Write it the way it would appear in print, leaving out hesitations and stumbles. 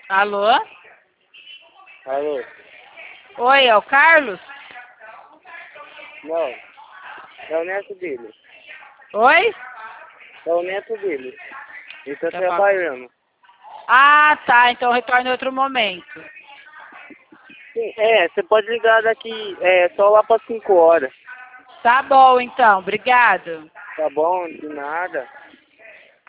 Alô? Alô? Oi, é o Carlos? Não, é o neto dele. Oi? É o neto dele. Ele tá Tá bom. trabalhando. Ah, tá. Então retorne em outro momento. Sim, você pode ligar daqui, só lá para 5 horas. Tá bom, então. Obrigado. Tá bom? De nada.